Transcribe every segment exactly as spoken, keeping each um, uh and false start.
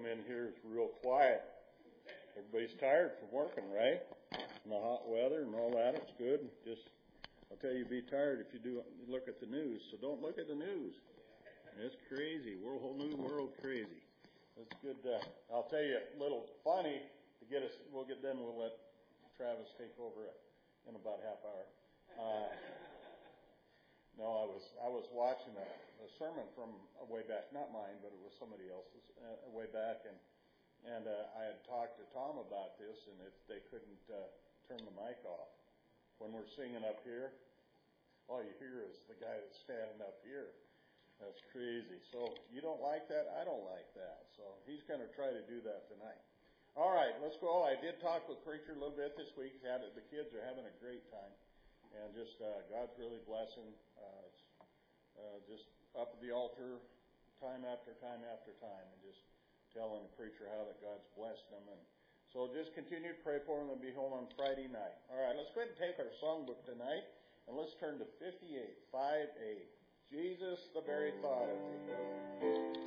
come in here is real quiet. Everybody's tired from working, right? In the hot weather and all that, it's good. Just, I'll tell you, you'd be tired if you do look at the news. So don't look at the news. It's crazy. We're a whole new world crazy. It's good. Uh, I'll tell you a little funny to get us. We'll get done. We'll let Travis take over in about half hour. Uh, no, I was I was watching a, a sermon from a way back, not mine, but it was somebody else's uh, way back, and and uh, I had talked to Tom about this, and if they couldn't uh, turn the mic off when we're singing up here, all you hear is the guy that's standing up here. That's crazy. So you don't like that? I don't like that. So he's going to try to do that tonight. All right, let's go. I did talk with Preacher a little bit this week. Had it, the kids are having a great time. And just uh, God's really blessing. Uh, it's uh, just up at the altar time after time after time. And just telling the preacher how that God's blessed them. And so just continue to pray for them and be home on Friday night. All right, let's go ahead and take our songbook tonight. And let's turn to fifty-eight, five A. Jesus, the very thought of thee.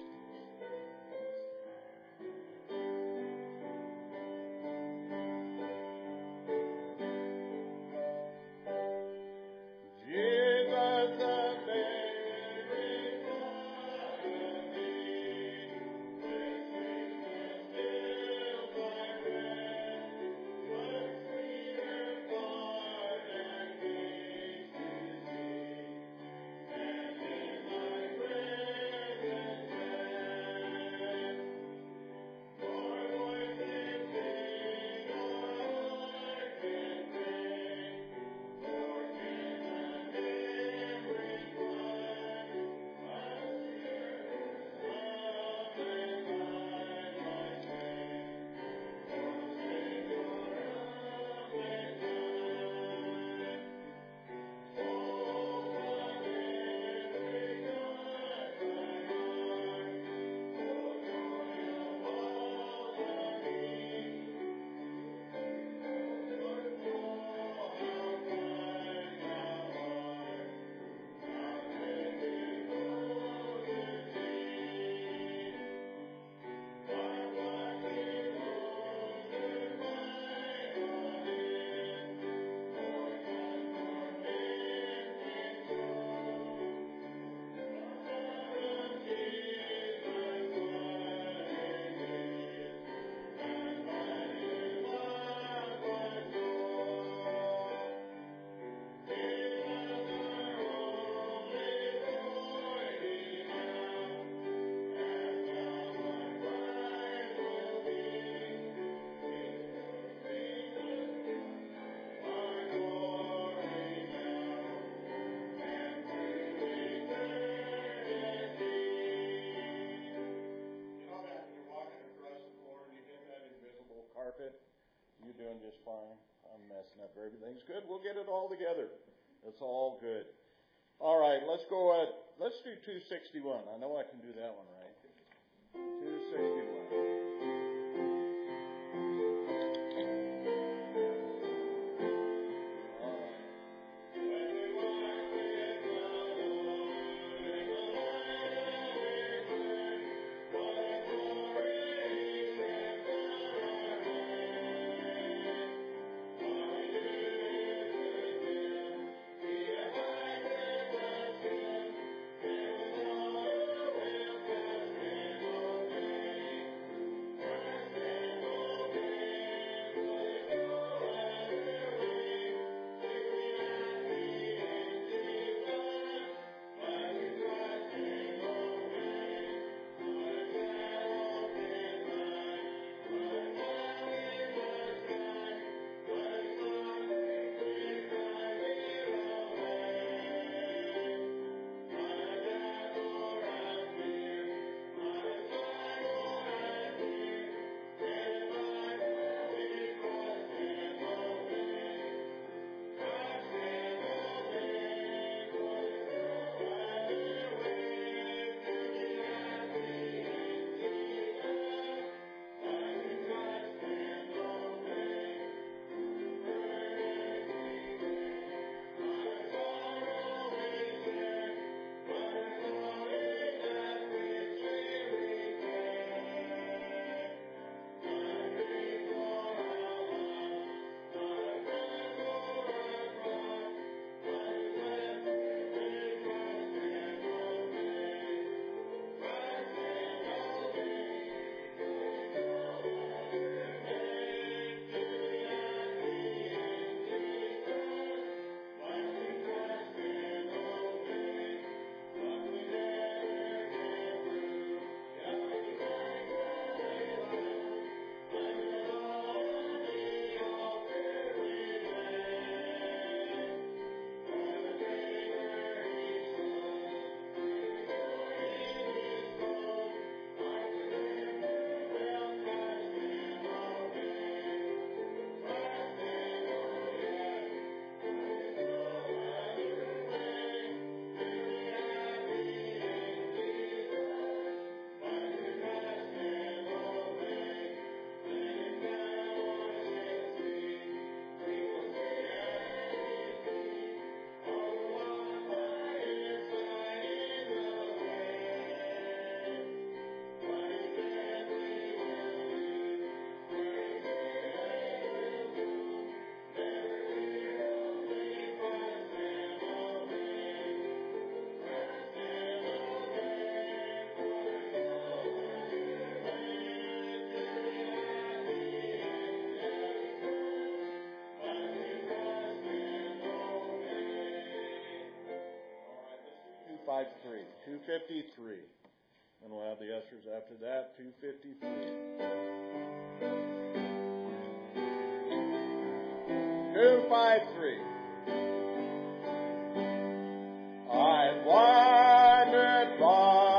Everything's good. We'll get it all together. It's all good. All right, let's go. Uh, let's do two sixty-one. I know I can do that one, right? two sixty-one. five three. two fifty-three. And we'll have the ushers after that, two fifty-three. two five three. I've wandered far.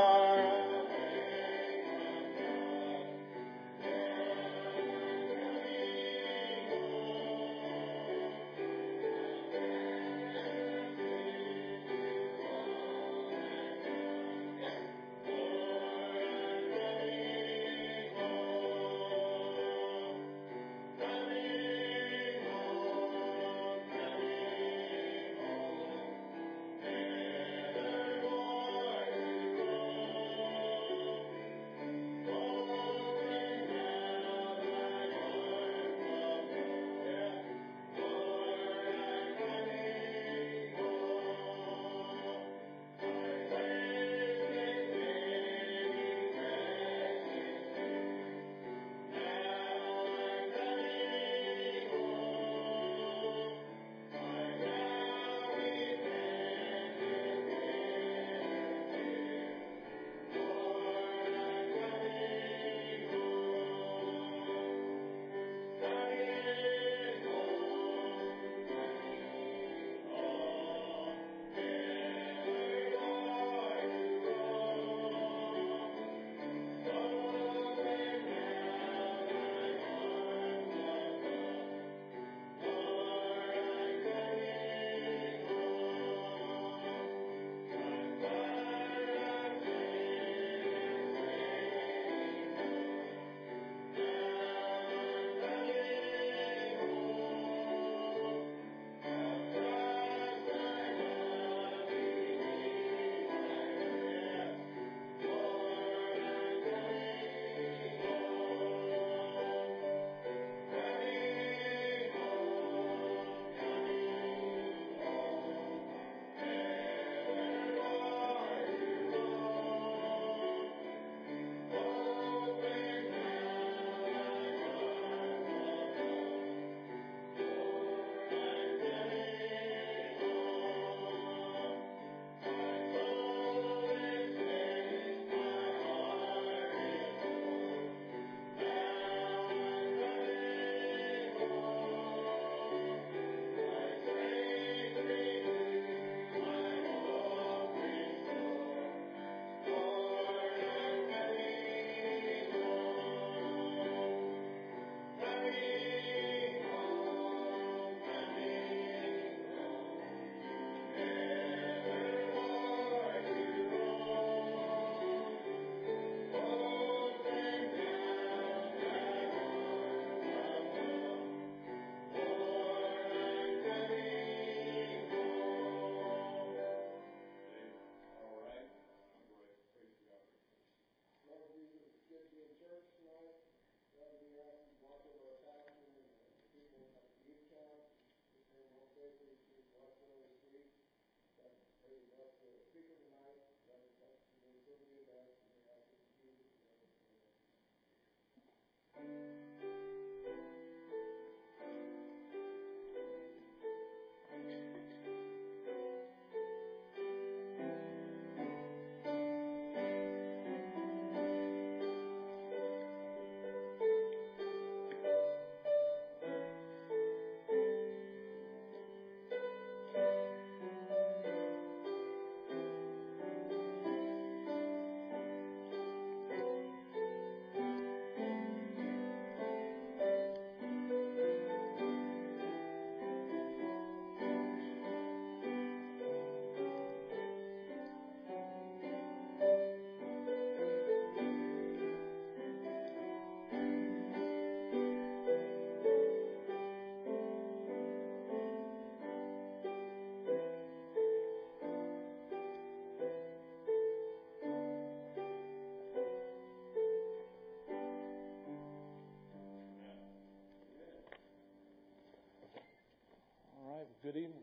Good evening.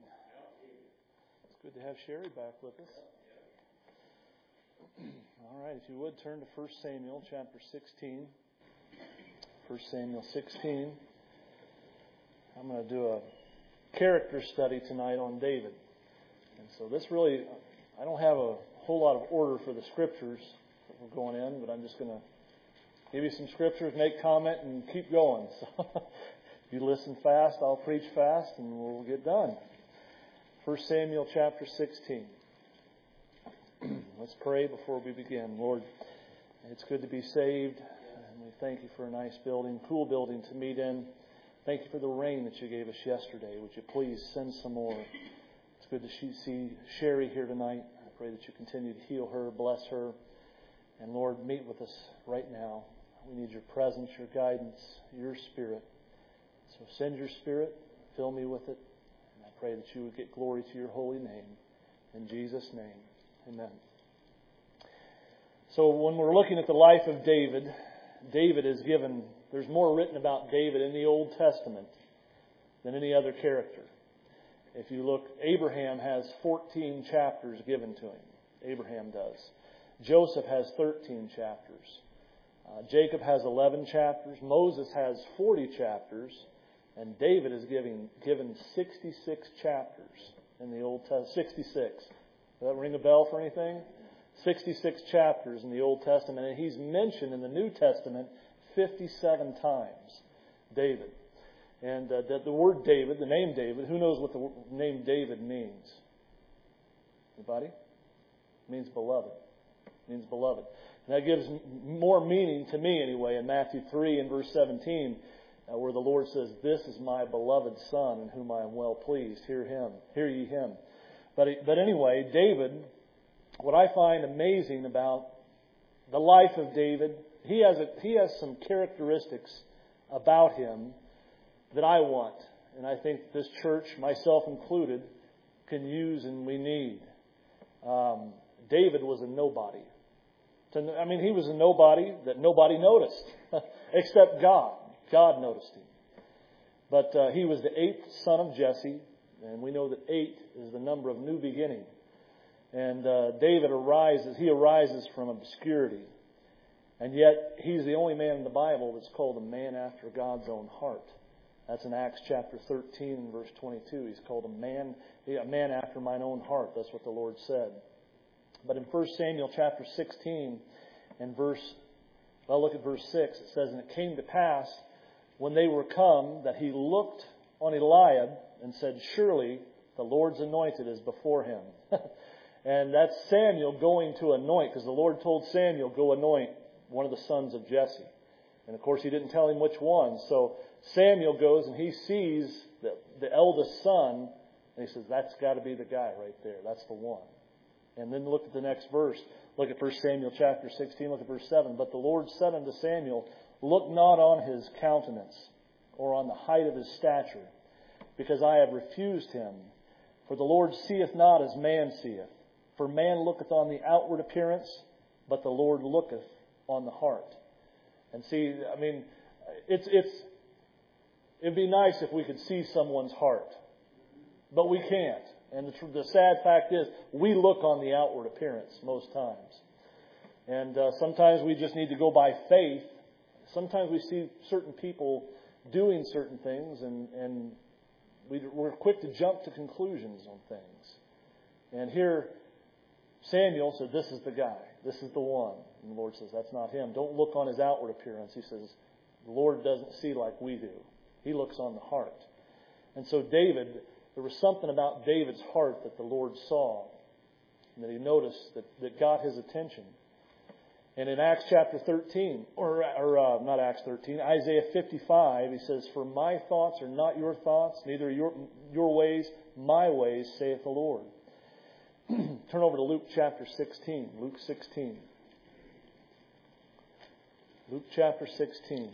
It's good to have Sherry back with us. All right, if you would turn to First Samuel chapter sixteen. First Samuel sixteen. I'm going to do a character study tonight on David. And so this really, I don't have a whole lot of order for the scriptures that we're going in, but I'm just going to give you some scriptures, make comment, and keep going. So if you listen fast, I'll preach fast, and we'll get done. First Samuel chapter sixteen. Let's pray before we begin. Lord, it's good to be saved, and we thank you for a nice building, cool building to meet in. Thank you for the rain that you gave us yesterday. Would you please send some more? It's good to see Sherry here tonight. I pray that you continue to heal her, bless her, and Lord, meet with us right now. We need your presence, your guidance, your Spirit. So send your Spirit, fill me with it, and I pray that you would get glory to your holy name. In Jesus' name, amen. So when we're looking at the life of David, David is given, there's more written about David in the Old Testament than any other character. If you look, Abraham has fourteen chapters given to him. Abraham does. Joseph has thirteen chapters. Uh, Jacob has eleven chapters. Moses has forty chapters. And David is giving, given sixty-six chapters in the Old Testament. sixty-six. Does that ring a bell for anything? sixty-six chapters in the Old Testament. And he's mentioned in the New Testament fifty-seven times. David. And uh, the, the word David, the name David, who knows what the name David means? Anybody? It means beloved. It means beloved. And that gives more meaning to me anyway in Matthew three and verse seventeen, uh, where the Lord says, "This is my beloved Son in whom I am well pleased. Hear him. Hear ye him." But, but anyway, David, what I find amazing about the life of David, he has a, he has some characteristics about him that I want, and I think this church, myself included, can use and we need. Um, David was a nobody. I mean, he was a nobody that nobody noticed, except God. God noticed him. But uh, he was the eighth son of Jesse, and we know that eight is the number of new beginning. And uh, David arises, he arises from obscurity. And yet, he's the only man in the Bible that's called a man after God's own heart. That's in Acts chapter thirteen and verse twenty-two. He's called a man, a man after mine own heart. That's what the Lord said. But in First Samuel chapter sixteen and verse, well, look at verse six. It says, "And it came to pass when they were come that he looked on Eliab and said, Surely the Lord's anointed is before him." And that's Samuel going to anoint, because the Lord told Samuel, "Go anoint one of the sons of Jesse." And of course, he didn't tell him which one. So Samuel goes and he sees the, the eldest son, and he says, "That's got to be the guy right there. That's the one." And then look at the next verse. Look at First Samuel chapter sixteen. Look at verse seven. "But the Lord said unto Samuel, Look not on his countenance, or on the height of his stature, because I have refused him. For the Lord seeth not as man seeth. For man looketh on the outward appearance, but the Lord looketh on the heart." And see, I mean, it's it's it'd be nice if we could see someone's heart, but we can't. And the, the sad fact is, we look on the outward appearance most times. And uh, sometimes we just need to go by faith. Sometimes we see certain people doing certain things, and, and we, we're quick to jump to conclusions on things. And here, Samuel said, "This is the guy. This is the one." And the Lord says, "That's not him. Don't look on his outward appearance." He says, "The Lord doesn't see like we do. He looks on the heart." And so David, there was something about David's heart that the Lord saw, and that he noticed that, that got his attention. And in Acts chapter thirteen, or, or uh, not Acts thirteen, Isaiah fifty-five, he says, "For my thoughts are not your thoughts, neither your, your ways, my ways, saith the Lord." Turn over to Luke chapter sixteen. Luke sixteen. Luke chapter sixteen.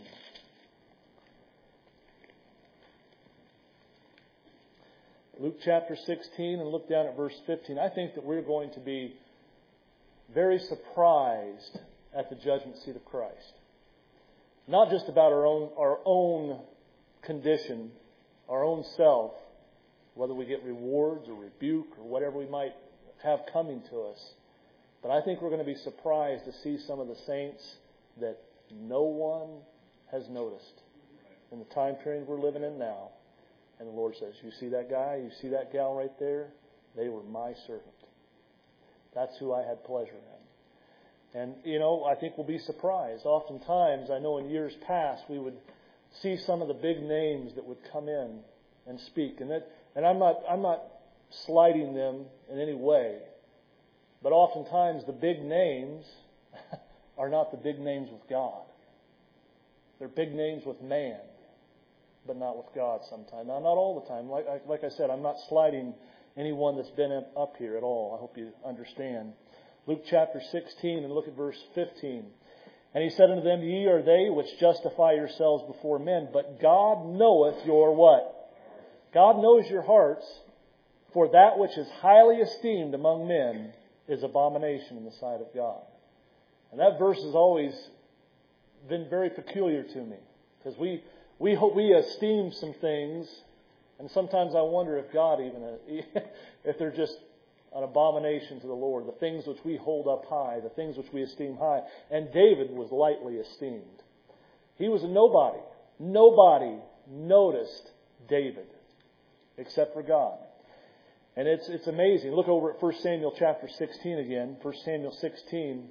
Luke chapter sixteen, and look down at verse fifteen. I think that we're going to be very surprised at the judgment seat of Christ. Not just about our own our own condition, our own self, whether we get rewards or rebuke or whatever we might have coming to us. But I think we're going to be surprised to see some of the saints that no one has noticed in the time period we're living in now. And the Lord says, "You see that guy? You see that gal right there? They were my servant." That's who I had pleasure in. And, you know, I think we'll be surprised. Oftentimes, I know in years past, we would see some of the big names that would come in and speak. And that, and I'm not, I'm not slighting them in any way. But oftentimes, the big names are not the big names with God. They're big names with man, but not with God sometimes. Now, not all the time. Like, like I said, I'm not slighting anyone that's been up here at all. I hope you understand. Luke chapter sixteen, and look at verse fifteen. And he said unto them, Ye are they which justify yourselves before men, but God knoweth your what? God knows your hearts, for that which is highly esteemed among men is abomination in the sight of God. And that verse has always been very peculiar to me, because we we hope we esteem some things, and sometimes I wonder if God even if they're just an abomination to the Lord, the things which we hold up high, the things which we esteem high. And David was lightly esteemed. He was a nobody. Nobody noticed David except for God. And it's it's amazing. Look over at First Samuel chapter sixteen again. First Samuel sixteen.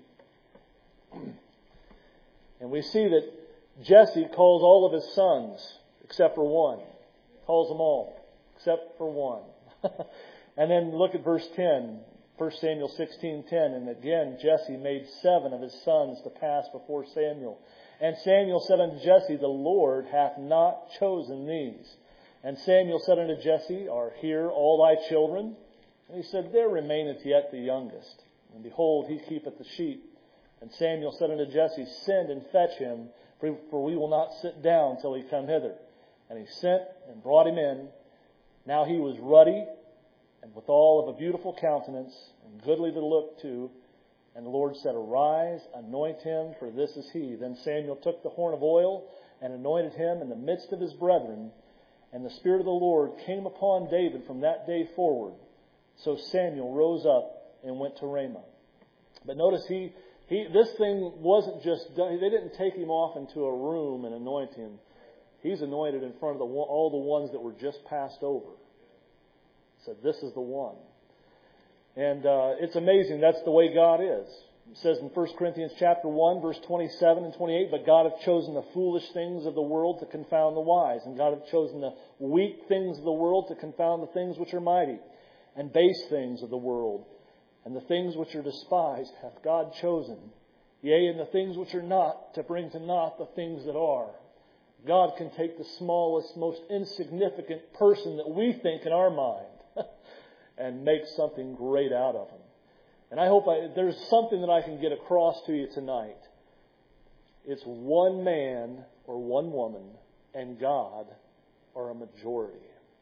And we see that Jesse calls all of his sons except for one. Calls them all except for one. And then look at verse ten. First Samuel sixteen ten. And again Jesse made seven of his sons to pass before Samuel. And Samuel said unto Jesse, The Lord hath not chosen these. And Samuel said unto Jesse, Are here all thy children? And he said, There remaineth yet the youngest. And behold, he keepeth the sheep. And Samuel said unto Jesse, Send and fetch him, for we will not sit down till he come hither. And he sent and brought him in. Now he was ruddy, and withal of a beautiful countenance, and goodly to look to. And the Lord said, Arise, anoint him, for this is he. Then Samuel took the horn of oil, and anointed him in the midst of his brethren. And the Spirit of the Lord came upon David from that day forward. So Samuel rose up and went to Ramah. But notice he, he this thing wasn't just done. They didn't take him off into a room and anoint him. He's anointed in front of the, all the ones that were just passed over. He said, This is the one. And uh, it's amazing. That's the way God is. It says in First Corinthians chapter one, verse twenty-seven and twenty-eight, But God hath chosen the foolish things of the world to confound the wise. And God hath chosen the weak things of the world to confound the things which are mighty. And base things of the world. And the things which are despised hath God chosen. Yea, and the things which are not, to bring to naught the things that are. God can take the smallest, most insignificant person that we think in our mind and make something great out of them. And I hope I, there's something that I can get across to you tonight. It's one man or one woman and God are a majority.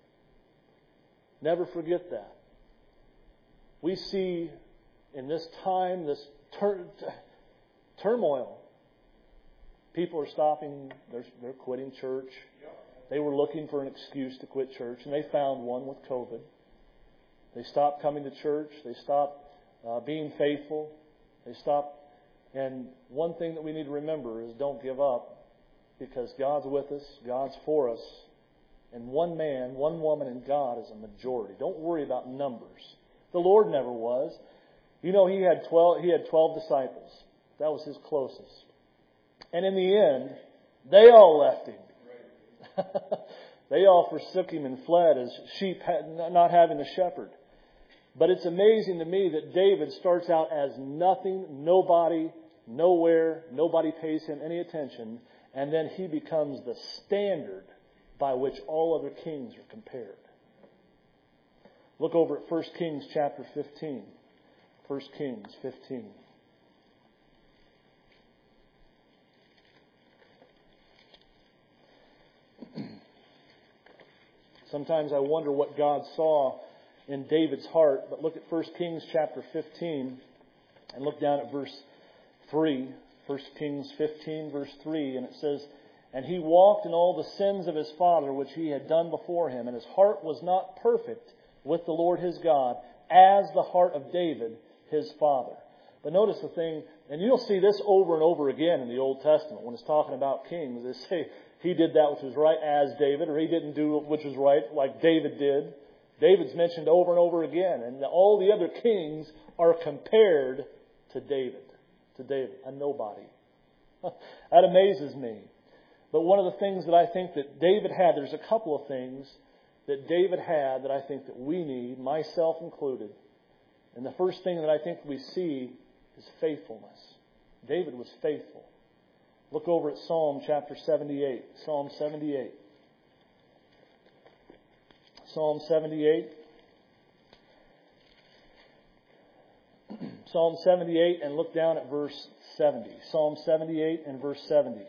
Never forget that. We see in this time, this tur- turmoil, people are stopping, they're, they're quitting church. They were looking for an excuse to quit church, and they found one with COVID. They stopped coming to church. They stopped uh, being faithful. They stopped. And one thing that we need to remember is don't give up, because God's with us. God's for us. And one man, one woman, and God is a majority. Don't worry about numbers. The Lord never was. You know, He had twelve. He had twelve disciples. That was His closest. And in the end, they all left Him. They all forsook Him and fled as sheep not having a shepherd. But it's amazing to me that David starts out as nothing, nobody, nowhere, nobody pays him any attention, and then he becomes the standard by which all other kings are compared. Look over at First Kings chapter fifteen. First Kings fifteen. Sometimes I wonder what God saw in David's heart. But look at First Kings chapter fifteen and look down at verse three. First Kings fifteen verse three, and it says, And he walked in all the sins of his father which he had done before him, and his heart was not perfect with the Lord his God, as the heart of David his father. But notice the thing, and you'll see this over and over again in the Old Testament when it's talking about kings. They say he did that which was right as David, or he didn't do which was right like David did. David's mentioned over and over again, and all the other kings are compared to David. To David, a nobody. That amazes me. But one of the things that I think that David had, there's a couple of things that David had that I think that we need, myself included. And the first thing that I think we see is faithfulness. David was faithful. Look over at Psalm chapter seventy-eight. Psalm seventy-eight. Psalm seventy-eight. Psalm seventy-eight, and look down at verse seventy. Psalm seventy-eight and verse seventy.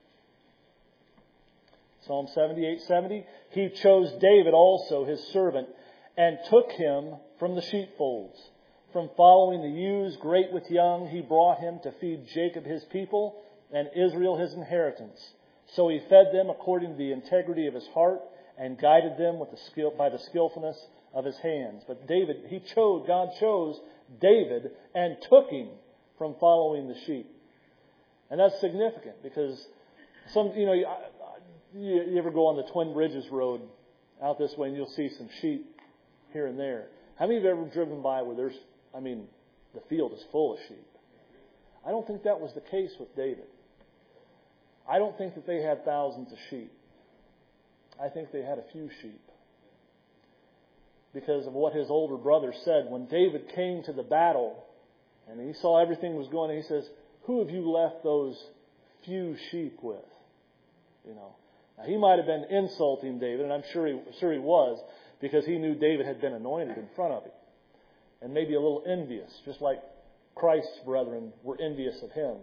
Psalm seventy-eight, seventy. He chose David also, his servant, and took him from the sheepfolds. From following the ewes great with young, he brought him to feed Jacob his people and Israel his inheritance. So he fed them according to the integrity of his heart and guided them with the skill, by the skillfulness of his hands. But David, he chose, God chose David and took him from following the sheep. And that's significant because some, you know, you, you ever go on the Twin Bridges Road out this way and you'll see some sheep here and there. How many of you have ever driven by where there's, I mean, the field is full of sheep? I don't think that was the case with David. I don't think that they had thousands of sheep. I think they had a few sheep. Because of what his older brother said. When David came to the battle and he saw everything was going on, he says, who have you left those few sheep with? You know. Now, he might have been insulting David, and I'm sure he, sure he was, because he knew David had been anointed in front of him. And maybe a little envious, just like Christ's brethren were envious of him.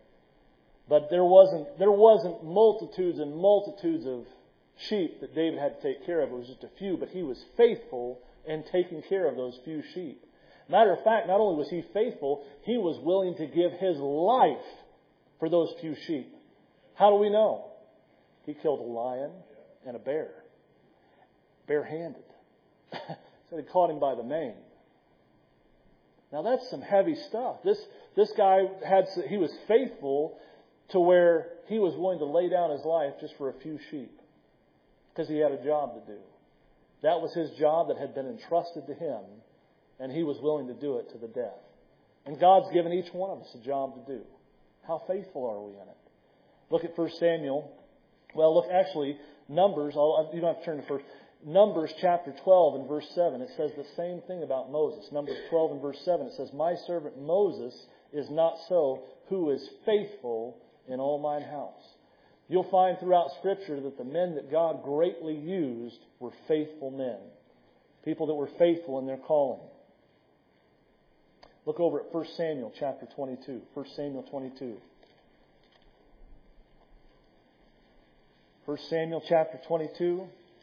But there wasn't there wasn't multitudes and multitudes of sheep that David had to take care of. It was just a few, but he was faithful in taking care of those few sheep. Matter of fact, not only was he faithful, he was willing to give his life for those few sheep. How do we know? He killed a lion and a bear. Barehanded. So he caught him by the mane. Now that's some heavy stuff. This this guy had he was faithful to where he was willing to lay down his life just for a few sheep. Because he had a job to do. That was his job that had been entrusted to him. And he was willing to do it to the death. And God's given each one of us a job to do. How faithful are we in it? Look at First Samuel. Well, look, actually, Numbers, I'll, you don't have to turn to first. Numbers chapter twelve and verse seven. It says the same thing about Moses. Numbers twelve and verse seven. It says, my servant Moses is not so, who is faithful in all mine house. You'll find throughout Scripture that the men that God greatly used were faithful men. People that were faithful in their calling. Look over at First Samuel chapter twenty-two. First Samuel twenty-two. First Samuel chapter twenty-two.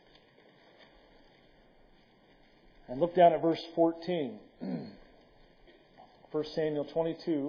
And look down at verse fourteen. First Samuel twenty-two.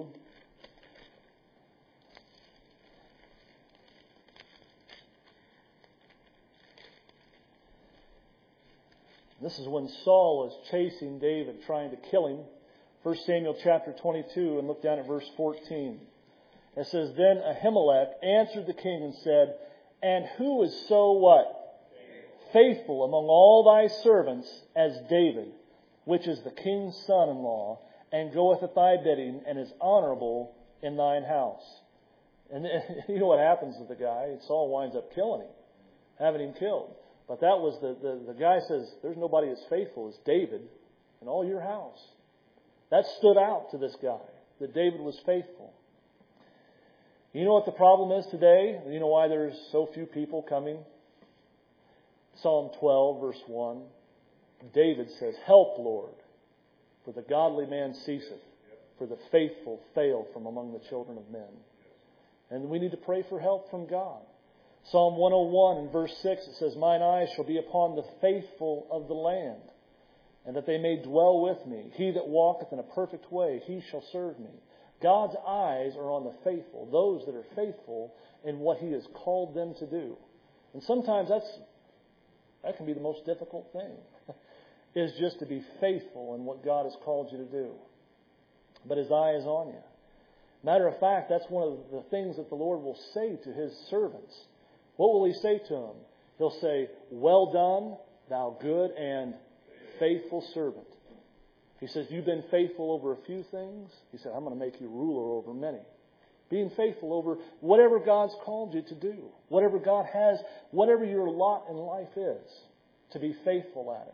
This is when Saul was chasing David, trying to kill him. First Samuel chapter twenty-two, and look down at verse fourteen. It says, then Ahimelech answered the king and said, and who is so what? Faithful among all thy servants as David, which is the king's son-in-law, and goeth at thy bidding, and is honorable in thine house. And you know what happens to the guy? Saul winds up killing him, having him killed. But that was the, the, the guy says, there's nobody as faithful as David in all your house. That stood out to this guy, that David was faithful. You know what the problem is today? You know why there's so few people coming? Psalm twelve, verse one. David says, help, Lord, for the godly man ceaseth, for the faithful fail from among the children of men. And we need to pray for help from God. Psalm one oh one and verse six, it says, mine eyes shall be upon the faithful of the land, and that they may dwell with me. He that walketh in a perfect way, he shall serve me. God's eyes are on the faithful, those that are faithful in what He has called them to do. And sometimes that's that can be the most difficult thing, is just to be faithful in what God has called you to do. But His eye is on you. Matter of fact, that's one of the things that the Lord will say to His servants. What will He say to them? He'll say, well done, thou good and faithful servant. He says, you've been faithful over a few things. He said, I'm going to make you ruler over many. Being faithful over whatever God's called you to do. Whatever God has, whatever your lot in life is. To be faithful at it.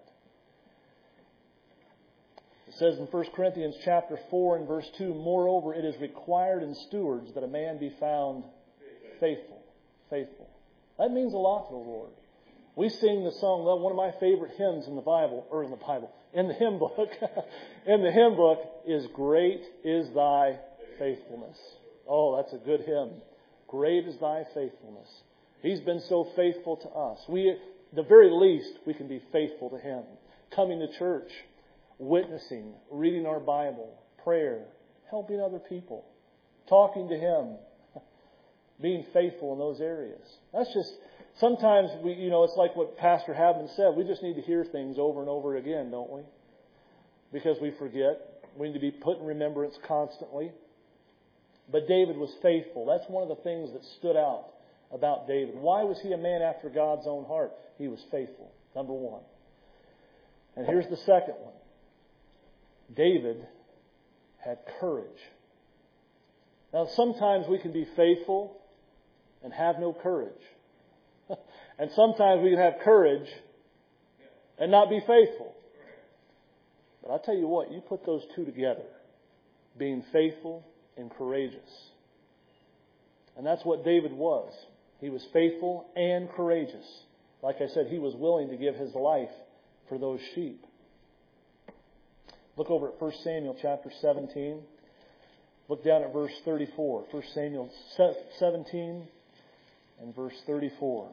It says in First Corinthians chapter four and verse two, moreover, it is required in stewards that a man be found faithful. Faithful. That means a lot to the Lord. We sing the song, one of my favorite hymns in the Bible, or in the Bible, in the hymn book, in the hymn book is Great is Thy Faithfulness. Oh, that's a good hymn. Great is Thy faithfulness. He's been so faithful to us. We, at the very least, we can be faithful to Him. Coming to church, witnessing, reading our Bible, prayer, helping other people, talking to Him, being faithful in those areas. That's just, sometimes we, you know, it's like what Pastor Habman said. We just need to hear things over and over again, don't we? Because we forget. We need to be put in remembrance constantly. But David was faithful. That's one of the things that stood out about David. Why was he a man after God's own heart? He was faithful, number one. And here's the second one. David had courage. Now, sometimes we can be faithful and have no courage. And sometimes we can have courage and not be faithful. But I'll tell you what, you put those two together, being faithful and courageous. And that's what David was. He was faithful and courageous. Like I said, he was willing to give his life for those sheep. Look over at First Samuel chapter seventeen. Look down at verse thirty-four. First Samuel seventeen and verse thirty-four.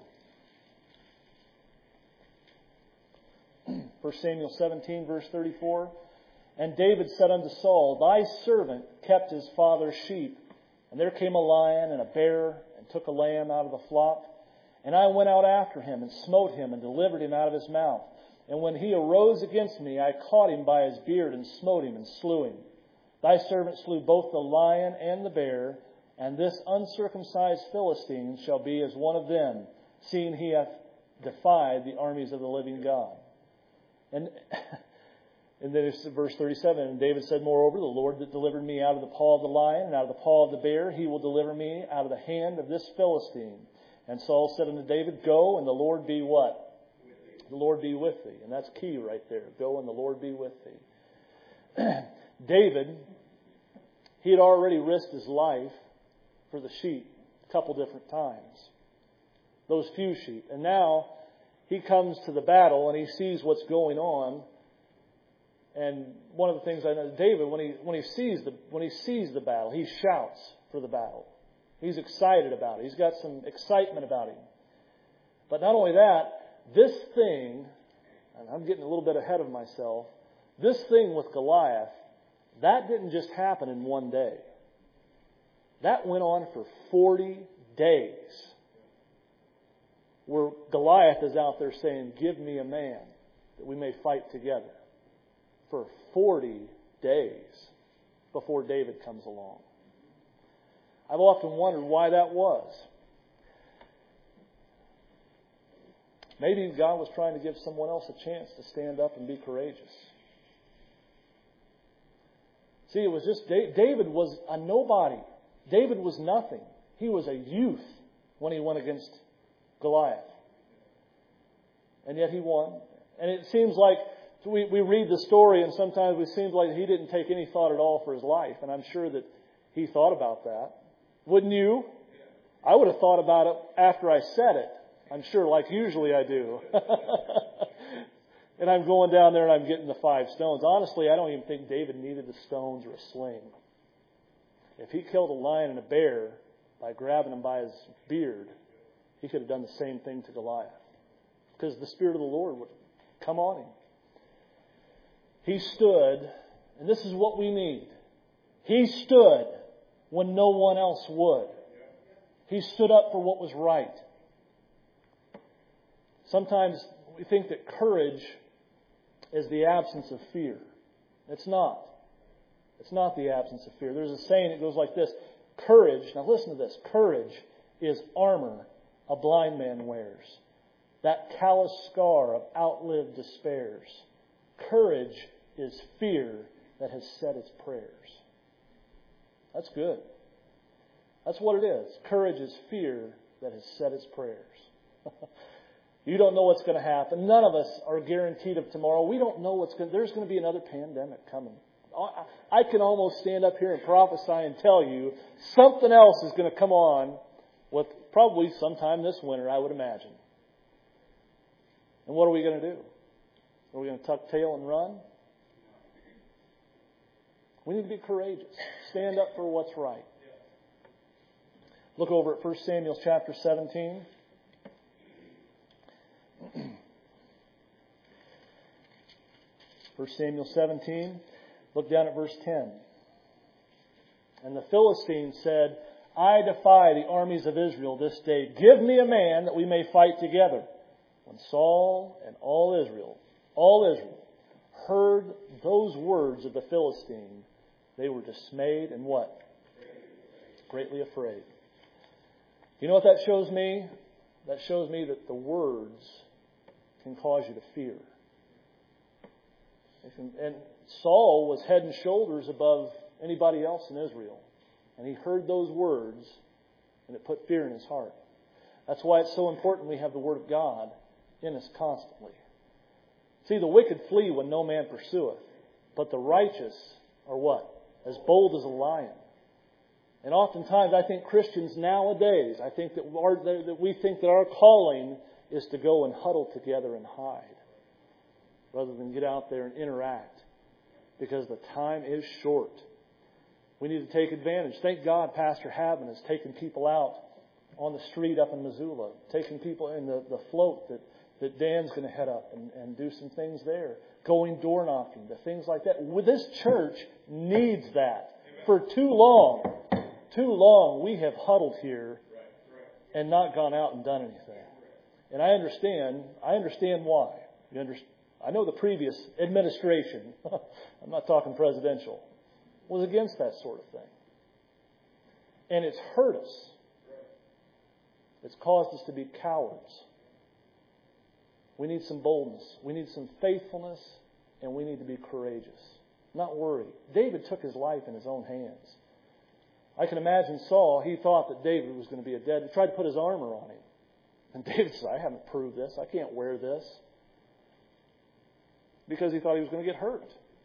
First Samuel seventeen, verse thirty-four. And David said unto Saul, Thy servant kept his father's sheep. And there came a lion and a bear, and took a lamb out of the flock. And I went out after him, and smote him, and delivered him out of his mouth. And when he arose against me, I caught him by his beard, and smote him, and slew him. Thy servant slew both the lion and the bear, and this uncircumcised Philistine shall be as one of them, seeing he hath defied the armies of the living God. And and then it's verse thirty-seven. And David said, Moreover, the Lord that delivered me out of the paw of the lion and out of the paw of the bear, He will deliver me out of the hand of this Philistine. And Saul said unto David, Go, and the Lord be what? The Lord be with thee. And that's key right there. Go, and the Lord be with thee. David, he had already risked his life for the sheep a couple different times. Those few sheep. And now he comes to the battle and he sees what's going on. And one of the things I know, David, when he when he sees the when he sees the battle, he shouts for the battle. He's excited about it. He's got some excitement about him. But not only that, this thing, and I'm getting a little bit ahead of myself, this thing with Goliath, that didn't just happen in one day. That went on for forty days. Where Goliath is out there saying, Give me a man that we may fight together. For forty days before David comes along. I've often wondered why that was. Maybe God was trying to give someone else a chance to stand up and be courageous. See, it was just, David was a nobody. David was nothing. He was a youth when he went against Goliath. And yet he won. And it seems like we, we read the story and sometimes it seems like he didn't take any thought at all for his life. And I'm sure that he thought about that. Wouldn't you? I would have thought about it after I said it. I'm sure, like usually I do. And I'm going down there and I'm getting the five stones. Honestly, I don't even think David needed the stones or a sling. If he killed a lion and a bear by grabbing him by his beard, he could have done the same thing to Goliath. Because the Spirit of the Lord would come on him. He stood, and this is what we need. He stood when no one else would. He stood up for what was right. Sometimes we think that courage is the absence of fear. It's not. It's not the absence of fear. There's a saying that goes like this. Courage, now listen to this. Courage is armor a blind man wears. That callous scar of outlived despairs. Courage is fear that has said its prayers. That's good. That's what it is. Courage is fear that has said its prayers. You don't know what's going to happen. None of us are guaranteed of tomorrow. We don't know what's going to... There's going to be another pandemic coming. I can almost stand up here and prophesy and tell you something else is going to come on with probably sometime this winter, I would imagine. And what are we going to do? Are we going to tuck tail and run? We need to be courageous. Stand up for what's right. Look over at First Samuel chapter seventeen. First Samuel seventeen. Look down at verse ten. And the Philistines said, I defy the armies of Israel this day. Give me a man that we may fight together. When Saul and all Israel, all Israel, heard those words of the Philistine, they were dismayed and what? Greatly afraid. You know what that shows me? That shows me that the words can cause you to fear. And Saul was head and shoulders above anybody else in Israel. And he heard those words, and it put fear in his heart. That's why it's so important we have the Word of God in us constantly. See, the wicked flee when no man pursueth, but the righteous are what? As bold as a lion. And oftentimes I think Christians nowadays, I think that, our, that we think that our calling is to go and huddle together and hide, rather than get out there and interact, because the time is short. We need to take advantage. Thank God Pastor Haben has taken people out on the street up in Missoula, taking people in the, the float that, that Dan's going to head up and, and do some things there, going door knocking, the things like that. Well, this church needs that. For too long, too long we have huddled here and not gone out and done anything. And I understand, I understand why. You understand? I know the previous administration, I'm not talking presidential, was against that sort of thing. And it's hurt us. It's caused us to be cowards. We need some boldness. We need some faithfulness. And we need to be courageous. Not worry. David took his life in his own hands. I can imagine Saul, he thought that David was going to be a dead. He tried to put his armor on him. And David said, I haven't proved this. I can't wear this. Because he thought he was going to get hurt.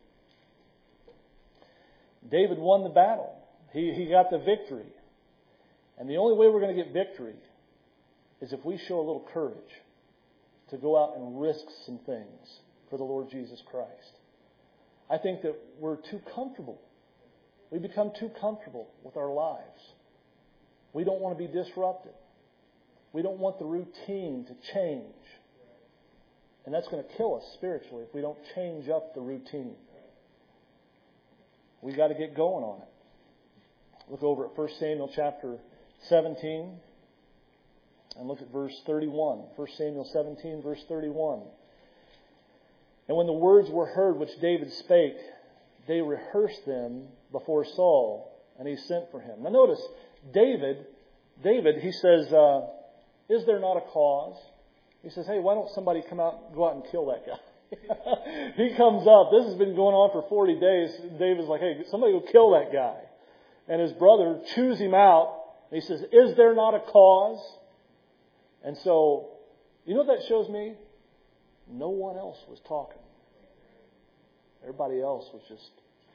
David won the battle. He, he got the victory. And the only way we're going to get victory is if we show a little courage to go out and risk some things for the Lord Jesus Christ. I think that we're too comfortable. We become too comfortable with our lives. We don't want to be disrupted. We don't want the routine to change. And that's going to kill us spiritually if we don't change up the routine. We've got to get going on it. Look over at First Samuel chapter seventeen and look at verse thirty-one. First Samuel seventeen, verse thirty-one. And when the words were heard which David spake, they rehearsed them before Saul, and he sent for him. Now notice, David, David, he says, uh, is there not a cause? He says, hey, why don't somebody come out, go out and kill that guy? He comes up. This has been going on for forty days. David's like, hey, somebody go kill that guy. And his brother chews him out. And he says, is there not a cause? And so, you know what that shows me? No one else was talking. Everybody else was just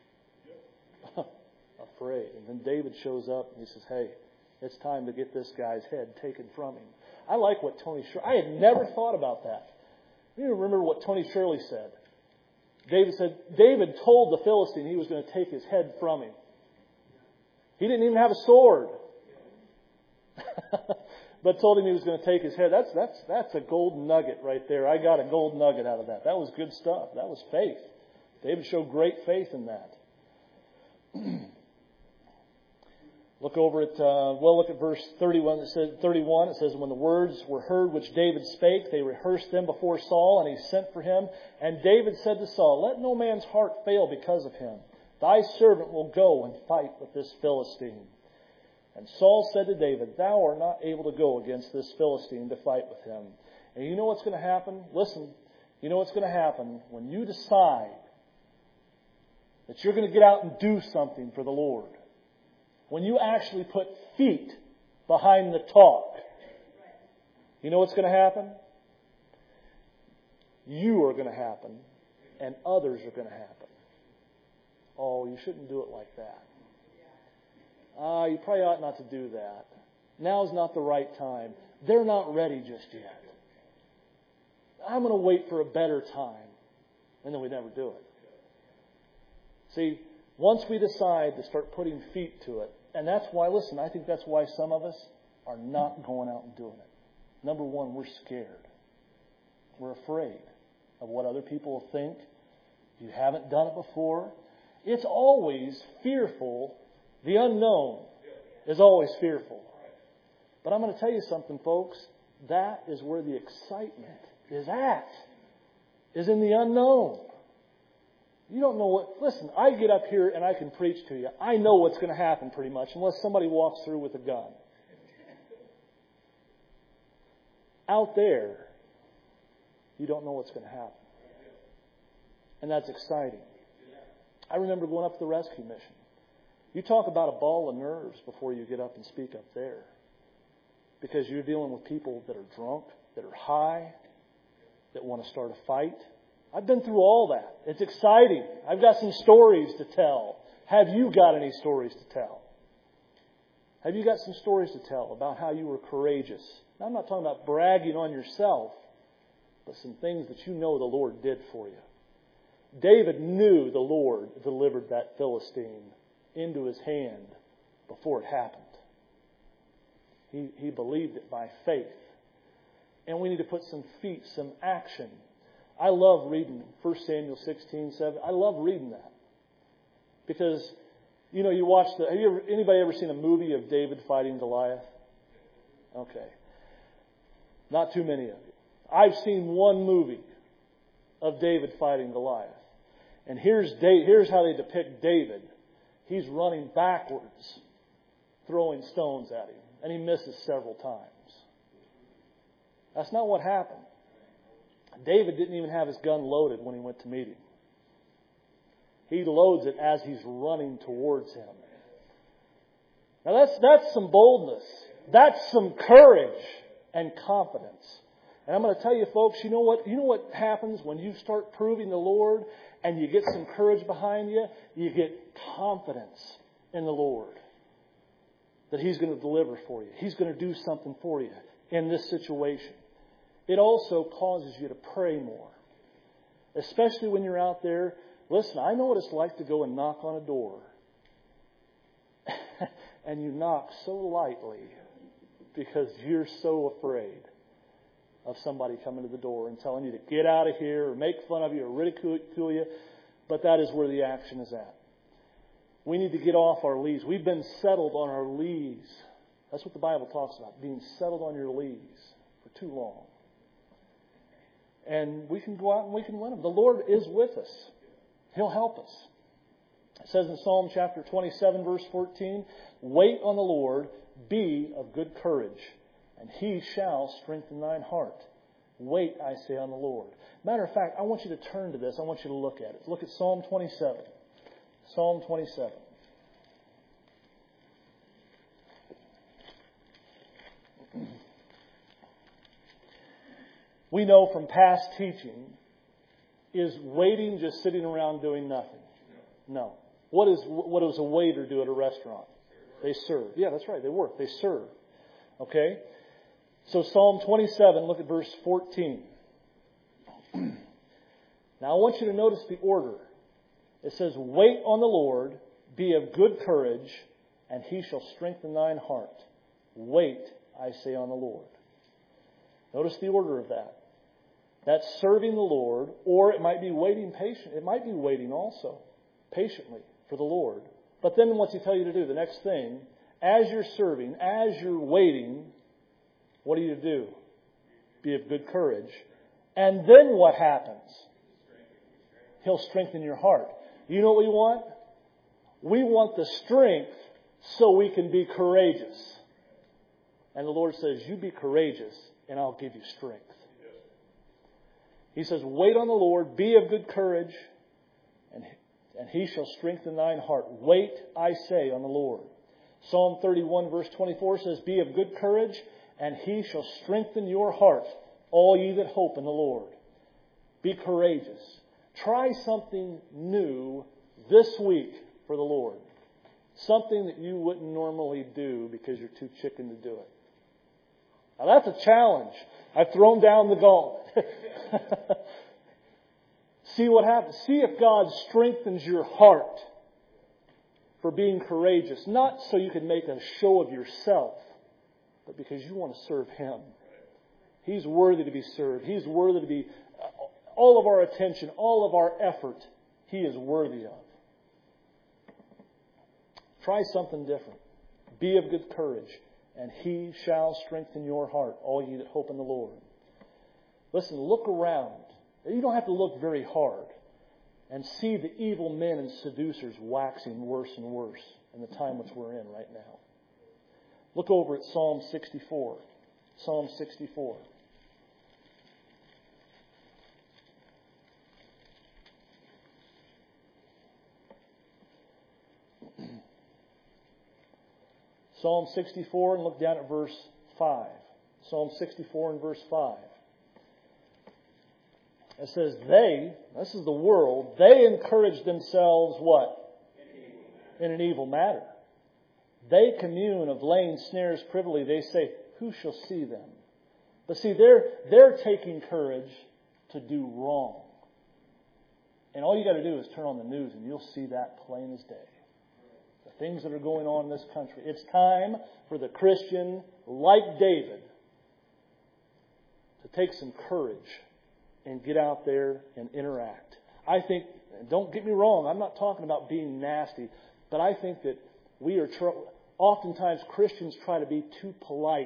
afraid. And then David shows up and he says, hey, it's time to get this guy's head taken from him. I like what Tony Shirley... I had never thought about that. You remember what Tony Shirley said. David said, David told the Philistine he was going to take his head from him. He didn't even have a sword. But told him he was going to take his head. That's, that's, that's a gold nugget right there. I got a gold nugget out of that. That was good stuff. That was faith. David showed great faith in that. Look over at, uh, well, look at verse thirty-one. It says, thirty-one, it says, when the words were heard which David spake, they rehearsed them before Saul, and he sent for him. And David said to Saul, let no man's heart fail because of him. Thy servant will go and fight with this Philistine. And Saul said to David, thou art not able to go against this Philistine to fight with him. And you know what's going to happen? Listen, You know what's going to happen when you decide that you're going to get out and do something for the Lord? When you actually put feet behind the talk, you know what's going to happen? You are going to happen, and others are going to happen. Oh, you shouldn't do it like that. Ah, uh, you probably ought not to do that. Now's not the right time. They're not ready just yet. I'm going to wait for a better time. And then we never do it. See, once we decide to start putting feet to it, and that's why, listen, I think that's why some of us are not going out and doing it. Number one, we're scared. We're afraid of what other people will think. If you haven't done it before, it's always fearful. The unknown is always fearful. But I'm going to tell you something, folks. That is where the excitement is at, is in the unknown. You don't know what... Listen, I get up here and I can preach to you. I know what's going to happen pretty much, unless somebody walks through with a gun. Out there, you don't know what's going to happen. And that's exciting. I remember going up to the rescue mission. You talk about a ball of nerves before you get up and speak up there. Because you're dealing with people that are drunk, that are high, that want to start a fight. I've been through all that. It's exciting. I've got some stories to tell. Have you got any stories to tell? Have you got some stories to tell about how you were courageous? Now, I'm not talking about bragging on yourself, but some things that you know the Lord did for you. David knew the Lord delivered that Philistine into his hand before it happened. He, he believed it by faith. And we need to put some feet, some action. I love reading First Samuel sixteen seven. I love reading that. Because, you know, you watch the... Have you ever, anybody ever seen a movie of David fighting Goliath? Okay. Not too many of you. I've seen one movie of David fighting Goliath. And here's, here's how they depict David. He's running backwards, throwing stones at him. And he misses several times. That's not what happened. David didn't even have his gun loaded when he went to meet him. He loads it as he's running towards him. Now that's, that's some boldness. That's some courage and confidence. And I'm going to tell you folks, you know what, you know what happens when you start proving the Lord and you get some courage behind you? You get confidence in the Lord. That He's going to deliver for you. He's going to do something for you in this situation. It also causes you to pray more. Especially when you're out there. Listen, I know what it's like to go and knock on a door. And you knock so lightly because you're so afraid of somebody coming to the door and telling you to get out of here or make fun of you or ridicule you. But that is where the action is at. We need to get off our lees. We've been settled on our lees. That's what the Bible talks about, being settled on your lees for too long. And we can go out and we can win them. The Lord is with us. He'll help us. It says in Psalm chapter twenty-seven, verse fourteen, wait on the Lord, be of good courage, and He shall strengthen thine heart. Wait, I say, on the Lord. Matter of fact, I want you to turn to this. I want you to look at it. Look at Psalm twenty-seven. Psalm twenty-seven. We know from past teaching, is waiting just sitting around doing nothing? No. What is what does a waiter do at a restaurant? They serve. Yeah, that's right. They work. They serve. Okay? So Psalm twenty-seven, look at verse fourteen. Now I want you to notice the order. It says, wait on the Lord, be of good courage, and He shall strengthen thine heart. Wait, I say, on the Lord. Notice the order of that. That's serving the Lord, or it might be waiting patient. It might be waiting also, patiently, for the Lord. But then what's He tell you to do? The next thing, as you're serving, as you're waiting, what are you to do? Be of good courage. And then what happens? He'll strengthen your heart. You know what we want? We want the strength so we can be courageous. And the Lord says, you be courageous and I'll give you strength. He says, wait on the Lord, be of good courage, and, and He shall strengthen thine heart. Wait, I say, on the Lord. Psalm thirty-one verse twenty-four says, be of good courage, and He shall strengthen your heart, all ye that hope in the Lord. Be courageous. Try something new this week for the Lord. Something that you wouldn't normally do because you're too chicken to do it. Now that's a challenge. I've thrown down the gauntlet. See what happens. See if God strengthens your heart for being courageous. Not so you can make a show of yourself, but because you want to serve Him. He's worthy to be served. He's worthy to be all of our attention, all of our effort. He is worthy of. Try something different. Be of good courage, and He shall strengthen your heart, all ye that hope in the Lord. Listen, look around. You don't have to look very hard and see the evil men and seducers waxing worse and worse in the time which we're in right now. Look over at Psalm sixty-four. Psalm sixty-four. Psalm sixty-four, and look down at verse five. Psalm sixty-four and verse five. It says, they, this is the world, they encourage themselves what? In an evil matter. They commune of laying snares privily. They say, who shall see them? But see, they're, they're taking courage to do wrong. And all you got to do is turn on the news and you'll see that plain as day. The things that are going on in this country. It's time for the Christian, like David, to take some courage and get out there and interact. I think, and don't get me wrong, I'm not talking about being nasty, but I think that we are, tr- oftentimes Christians try to be too polite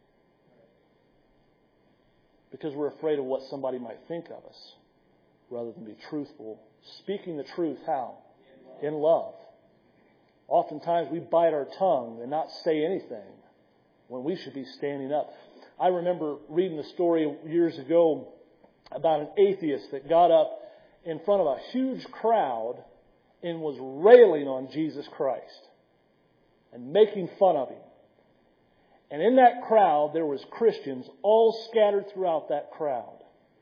because we're afraid of what somebody might think of us rather than be truthful. Speaking the truth, how? In love. Oftentimes we bite our tongue and not say anything when we should be standing up. I remember reading the story years ago about an atheist that got up in front of a huge crowd and was railing on Jesus Christ and making fun of Him. And in that crowd, there was Christians all scattered throughout that crowd.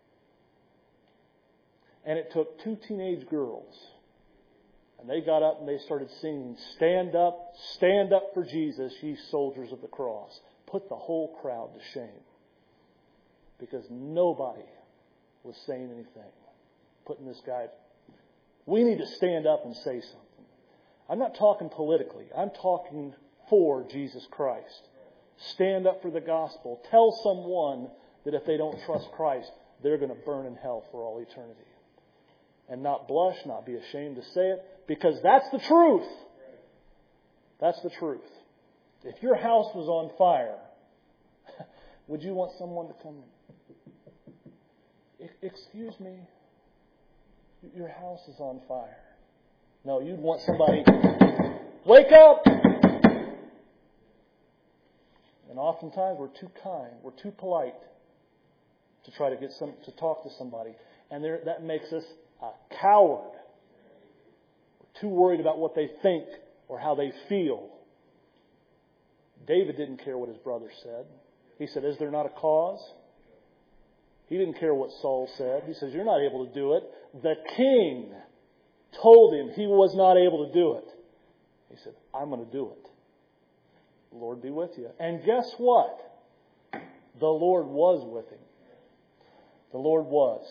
And it took two teenage girls. And they got up and they started singing, stand up, stand up for Jesus, ye soldiers of the cross. Put the whole crowd to shame. Because nobody was saying anything. Putting this guy... We need to stand up and say something. I'm not talking politically. I'm talking for Jesus Christ. Stand up for the gospel. Tell someone that if they don't trust Christ, they're going to burn in hell for all eternity. And not blush, not be ashamed to say it, because that's the truth. That's the truth. If your house was on fire, would you want someone to come in? Excuse me, your house is on fire. No, you'd want somebody, wake up! And oftentimes we're too kind, we're too polite to try to get some to talk to somebody, and there, that makes us a coward. We're too worried about what they think or how they feel. David didn't care what his brother said. He said, "Is there not a cause?" He didn't care what Saul said. He says, "You're not able to do it." The king told him he was not able to do it. He said, "I'm going to do it. The Lord be with you." And guess what? The Lord was with him. The Lord was.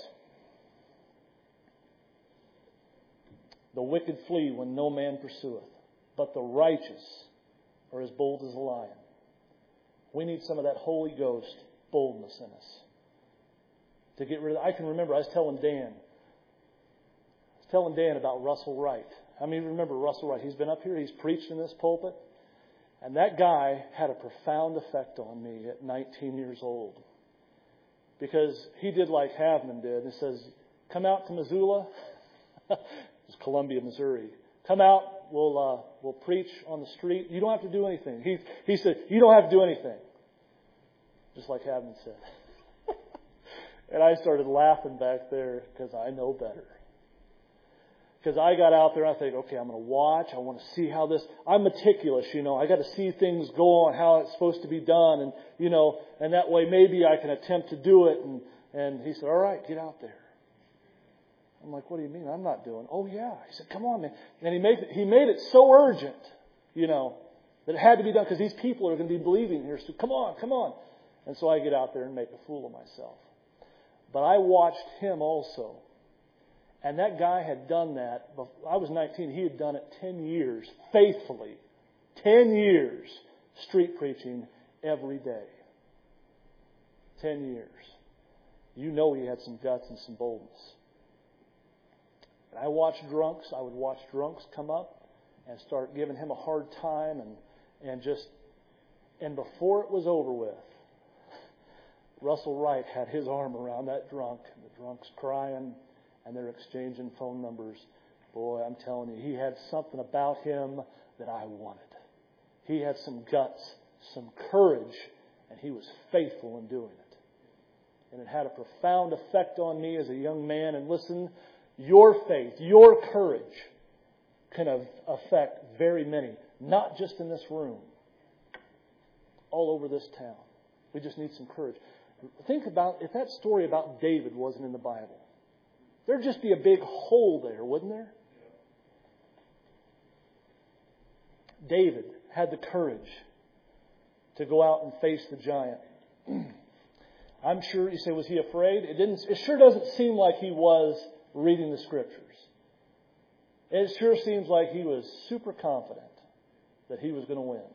The wicked flee when no man pursueth, but the righteous are as bold as a lion. We need some of that Holy Ghost boldness in us. To get rid of, I can remember, I was telling Dan, I was telling Dan about Russell Wright. How many of you remember Russell Wright? He's been up here, he's preached in this pulpit. And that guy had a profound effect on me at nineteen years old. Because he did like Havman did. He says, "Come out to Missoula." It's Columbia, Missouri. "Come out, we'll uh, we'll preach on the street. You don't have to do anything." He he said, "You don't have to do anything." Just like Havman said. And I started laughing back there because I know better. Because I got out there and I think, okay, I'm going to watch. I want to see how this, I'm meticulous, you know. I got to see things go on, how it's supposed to be done. And, you know, and that way maybe I can attempt to do it. And, and he said, all right, get out there. I'm like, what do you mean? I'm not doing. Oh, yeah. He said, come on, man. And he made it, he made it so urgent, you know, that it had to be done because these people are going to be believing here. So come on, come on. And so I get out there and make a fool of myself. But I watched him also. And that guy had done that. I was nineteen. He had done it ten years, faithfully. ten years, street preaching every day. ten years. You know he had some guts and some boldness. And I watched drunks. I would watch drunks come up and start giving him a hard time. And, and just, and before it was over with, Russell Wright had his arm around that drunk. And the drunk's crying. And they're exchanging phone numbers. Boy, I'm telling you, he had something about him that I wanted. He had some guts, some courage, and he was faithful in doing it. And it had a profound effect on me as a young man. And listen, your faith, your courage can affect very many, not just in this room, all over this town. We just need some courage. Think about if that story about David wasn't in the Bible. There'd just be a big hole there, wouldn't there? David had the courage to go out and face the giant. I'm sure you say, was he afraid? It didn't. It sure doesn't seem like he was reading the Scriptures. It sure seems like he was super confident that he was going to win.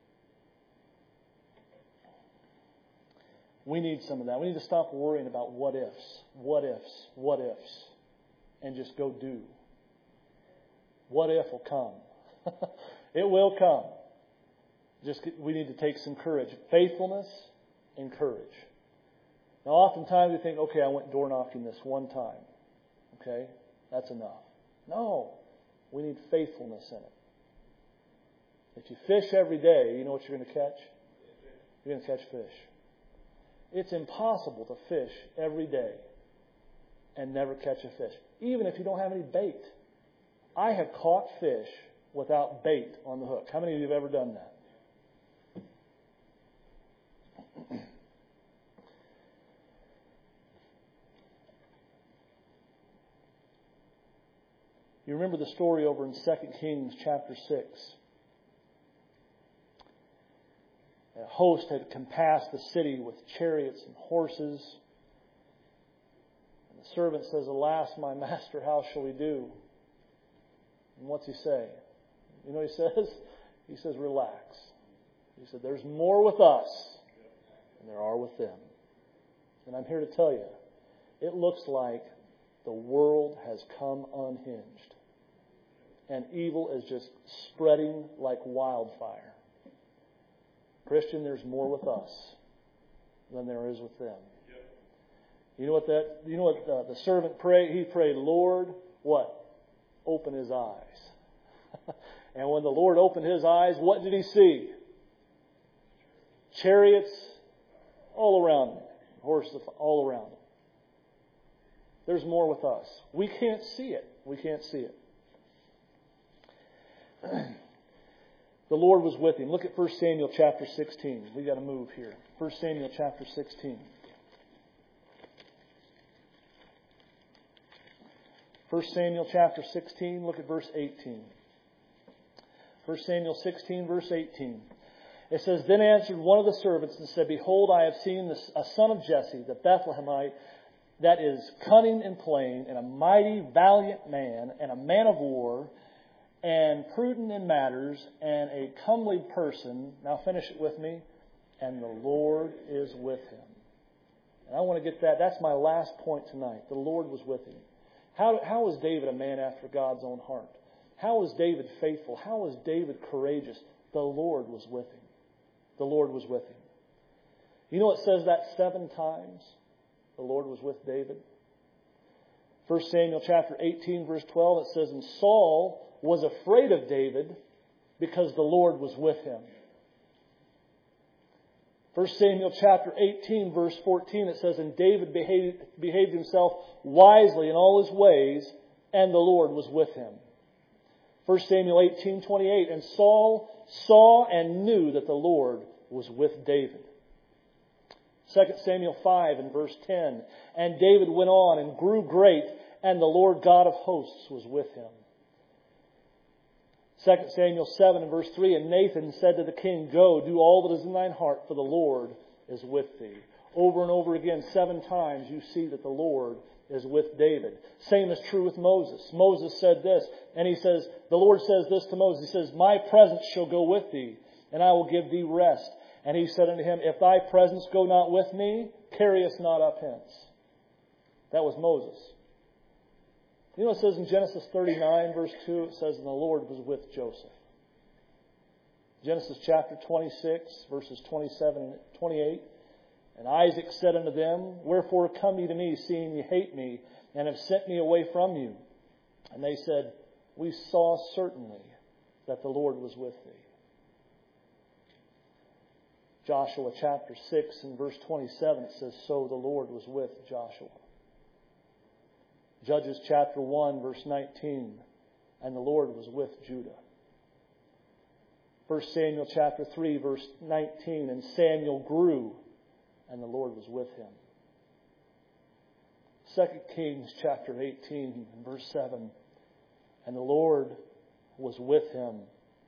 We need some of that. We need to stop worrying about what ifs, what ifs, what ifs, and just go do. What if will come. It will come. Just we need to take some courage. Faithfulness and courage. Now, oftentimes we think, okay, I went door knocking this one time. Okay, that's enough. No, we need faithfulness in it. If you fish every day, you know what you're going to catch? You're going to catch fish. It's impossible to fish every day and never catch a fish, even if you don't have any bait. I have caught fish without bait on the hook. How many of you have ever done that? You remember the story over in Second Kings chapter six. A host had compassed the city with chariots and horses. And the servant says, alas, my master, how shall we do? And what's he say? You know what he says? He says, relax. He said, there's more with us than there are with them. And I'm here to tell you, it looks like the world has come unhinged. And evil is just spreading like wildfire. Christian, there's more with us than there is with them. You know what that? You know what uh, the servant prayed? He prayed, Lord, what? Open his eyes. And when the Lord opened his eyes, what did he see? Chariots all around him, horses all around him. There's more with us. We can't see it. We can't see it. The Lord was with him. Look at First Samuel chapter sixteen. We got to move here. First Samuel chapter sixteen. First Samuel chapter sixteen. Look at verse eighteen. First Samuel sixteen, verse eighteen. It says, then answered one of the servants and said, behold, I have seen this, a son of Jesse, the Bethlehemite, that is cunning and plain, and a mighty, valiant man, and a man of war, and prudent in matters, and a comely person. Now finish it with me. And the Lord is with him. And I want to get that. That's my last point tonight. The Lord was with him. How, how was David a man after God's own heart? How was David faithful? How was David courageous? The Lord was with him. The Lord was with him. You know it says that seven times? The Lord was with David. First Samuel chapter eighteen, verse twelve, it says, and Saul was afraid of David because the Lord was with him. First Samuel chapter eighteen, verse fourteen, it says, And David behaved, behaved himself wisely in all his ways, and the Lord was with him. First Samuel eighteen, twenty-eight, And Saul saw and knew that the Lord was with David. Second Samuel five and verse ten, And David went on and grew great, and the Lord God of hosts was with him. Second Samuel seven and verse three, And Nathan said to the king, Go, do all that is in thine heart, for the Lord is with thee. Over and over again, seven times you see that the Lord is with David. Same is true with Moses. Moses said this, and he says, the Lord says this to Moses. He says, My presence shall go with thee, and I will give thee rest. And he said unto him, If thy presence go not with me, carry us not up hence. That was Moses. You know what it says in Genesis thirty-nine, verse two? It says, And the Lord was with Joseph. Genesis chapter twenty-six, verses twenty-seven and twenty-eight. And Isaac said unto them, Wherefore come ye to me, seeing ye hate me, and have sent me away from you? And they said, We saw certainly that the Lord was with thee. Joshua chapter six and verse twenty-seven, it says, So the Lord was with Joshua. Judges chapter one, verse nineteen, And the Lord was with Judah. First Samuel chapter three, verse nineteen, And Samuel grew, and the Lord was with him. Second Kings chapter eighteen, and verse seven, And the Lord was with him.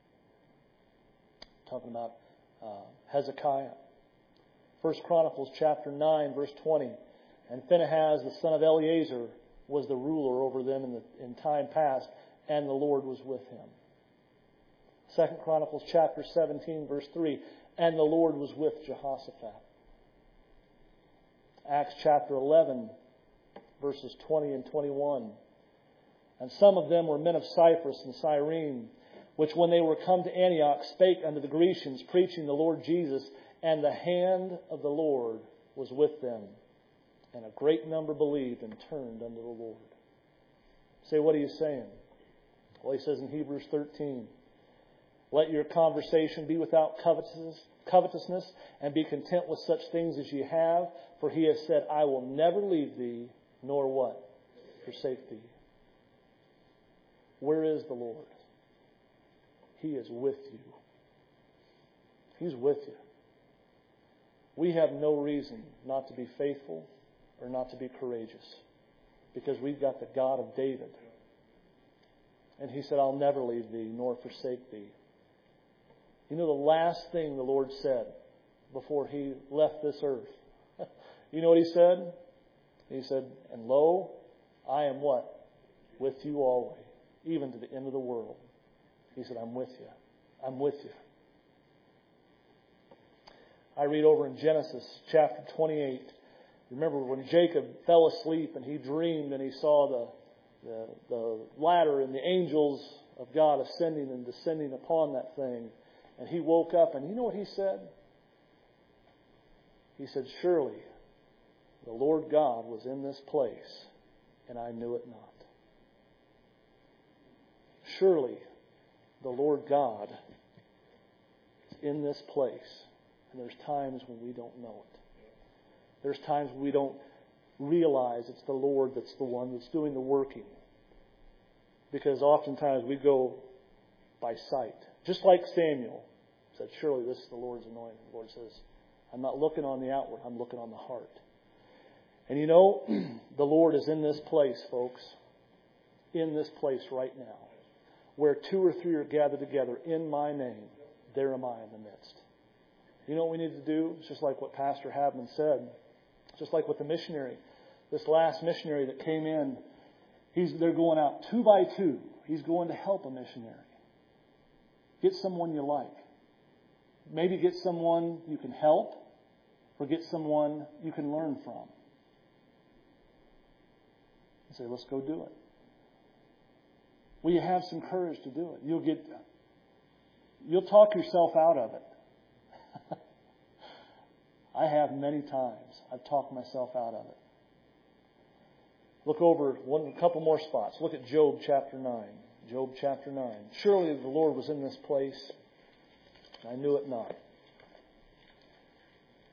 Talking about uh, Hezekiah. First Chronicles chapter nine, verse twenty, And Phinehas, the son of Eleazar, was the ruler over them in, the, in time past, and the Lord was with him. Second Chronicles chapter seventeen, verse three, And the Lord was with Jehoshaphat. Acts chapter eleven, verses twenty and twenty-one. And some of them were men of Cyprus and Cyrene, which when they were come to Antioch spake unto the Grecians, preaching the Lord Jesus, and the hand of the Lord was with them. And a great number believed and turned unto the Lord. Say, what are you saying? Well, he says in Hebrews thirteen, Let your conversation be without covetousness, covetousness, and be content with such things as ye have, for he has said, I will never leave thee, nor what? Forsake thee. Where is the Lord? He is with you. He's with you. We have no reason not to be faithful or not to be courageous, because we've got the God of David. And he said, I'll never leave thee nor forsake thee. You know the last thing the Lord said before he left this earth? You know what he said? He said, And lo, I am what? With you always, even to the end of the world. He said, I'm with you. I'm with you. I read over in Genesis chapter twenty-eight. Remember when Jacob fell asleep and he dreamed and he saw the, the, the ladder and the angels of God ascending and descending upon that thing. And he woke up and you know what he said? He said, Surely the Lord God was in this place and I knew it not. Surely the Lord God is in this place. And there's times when we don't know it. There's times when we don't realize it's the Lord that's the one that's doing the working. Because oftentimes we go by sight. Just like Samuel said, Surely this is the Lord's anointing. The Lord says, I'm not looking on the outward, I'm looking on the heart. And you know, the Lord is in this place, folks. In this place right now. Where two or three are gathered together in my name, there am I in the midst. You know what we need to do? It's just like what Pastor Habman said. Just like with the missionary. This last missionary that came in, he's they're going out two by two. He's going to help a missionary. Get someone you like. Maybe get someone you can help, or get someone you can learn from. And say, let's go do it. Will you have some courage to do it? You'll get, you'll talk yourself out of it. I have many times. I've talked myself out of it. Look over one, a couple more spots. Look at Job chapter nine. Job chapter nine. Surely the Lord was in this place, and I knew it not.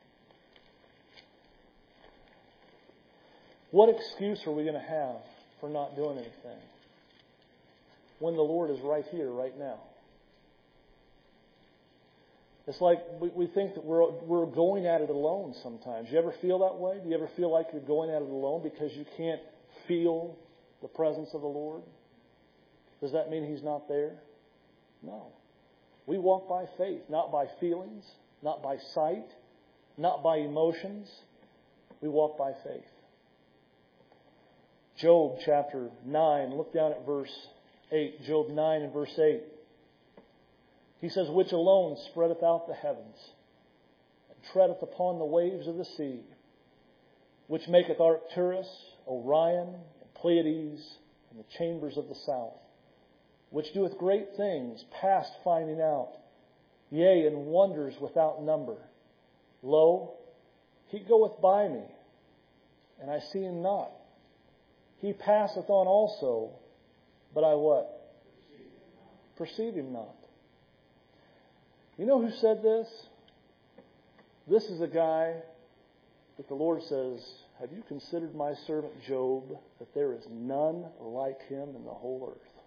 What excuse are we going to have for not doing anything when the Lord is right here, right now? It's like we, we think that we're, we're going at it alone sometimes. You ever feel that way? Do you ever feel like you're going at it alone because you can't feel the presence of the Lord? Does that mean He's not there? No. We walk by faith, not by feelings, not by sight, not by emotions. We walk by faith. Job chapter nine, look down at verse eight. Job nine and verse eight. He says, which alone spreadeth out the heavens, and treadeth upon the waves of the sea, which maketh Arcturus, Orion, and Pleiades, and the chambers of the south, which doeth great things past finding out, yea, and wonders without number. Lo, He goeth by me, and I see Him not. He passeth on also, but I what? Perceive Him not. You know who said this? This is a guy that the Lord says, have you considered my servant Job, that there is none like him in the whole earth?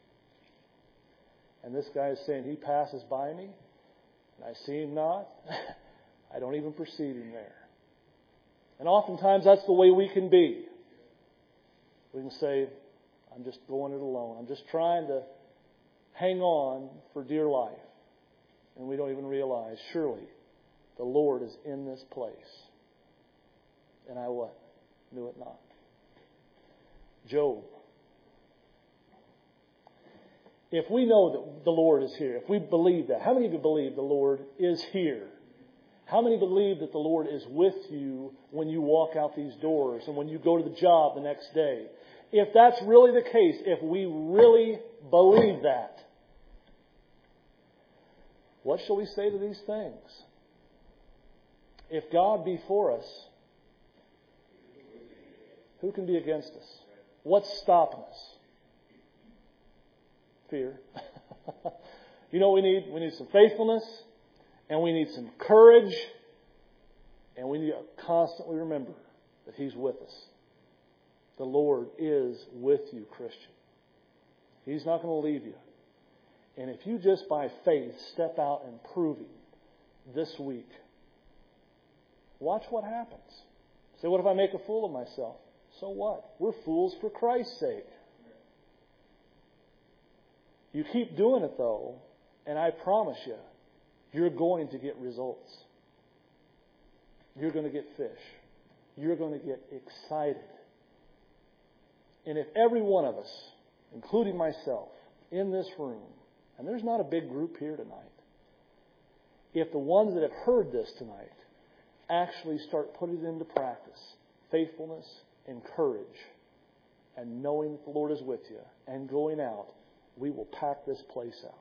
And this guy is saying, He passes by me, and I see Him not. I don't even perceive Him there. And oftentimes that's the way we can be. We can say, I'm just going it alone. I'm just trying to hang on for dear life. And we don't even realize, surely, the Lord is in this place. And I what? Knew it not. Job. If we know that the Lord is here, if we believe that, how many of you believe the Lord is here? How many believe that the Lord is with you when you walk out these doors and when you go to the job the next day? If that's really the case, if we really believe that, what shall we say to these things? If God be for us, who can be against us? What's stopping us? Fear. You know what we need? We need some faithfulness, and we need some courage, and we need to constantly remember that He's with us. The Lord is with you, Christian. He's not going to leave you. And if you just by faith step out and prove Him this week, watch what happens. Say, what if I make a fool of myself? So what? We're fools for Christ's sake. You keep doing it though, and I promise you, you're going to get results. You're going to get fish. You're going to get excited. And if every one of us, including myself, in this room, and there's not a big group here tonight, if the ones that have heard this tonight actually start putting it into practice, faithfulness and courage, and knowing that the Lord is with you, and going out, we will pack this place out.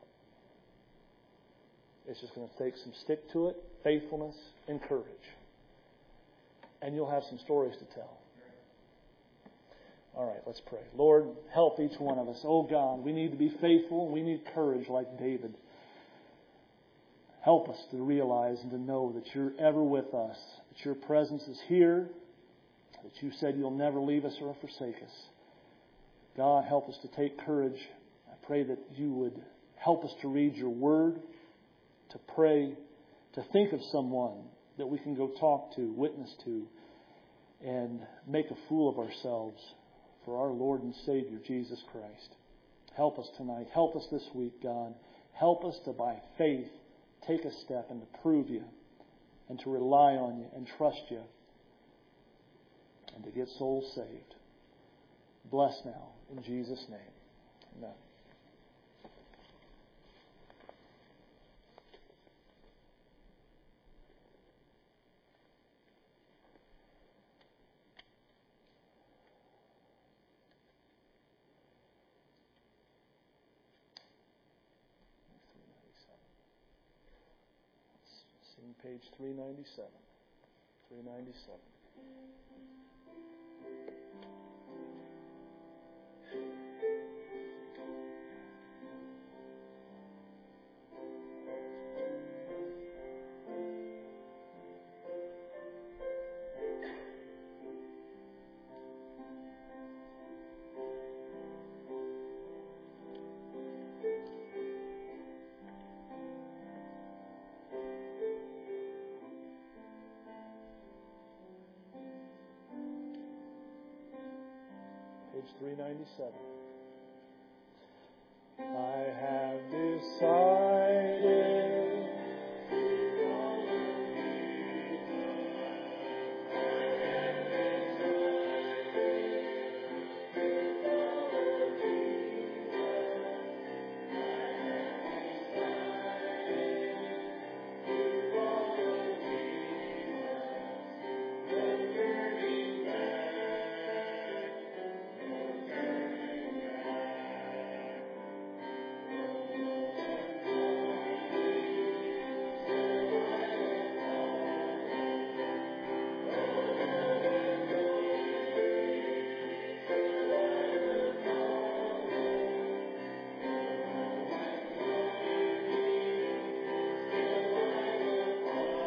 It's just going to take some stick to it, faithfulness, and courage. And you'll have some stories to tell. All right, let's pray. Lord, help each one of us. Oh God, we need to be faithful and we need courage like David. Help us to realize and to know that You're ever with us, that Your presence is here, that You said You'll never leave us or forsake us. God, help us to take courage. I pray that You would help us to read Your Word, to pray, to think of someone that we can go talk to, witness to, and make a fool of ourselves for our Lord and Savior, Jesus Christ. Help us tonight. Help us this week, God. Help us to, by faith, take a step and to prove You and to rely on You and trust You and to get souls saved. Bless now, in Jesus' name. Amen. Page three ninety-seven. three ninety-seven. three ninety-seven.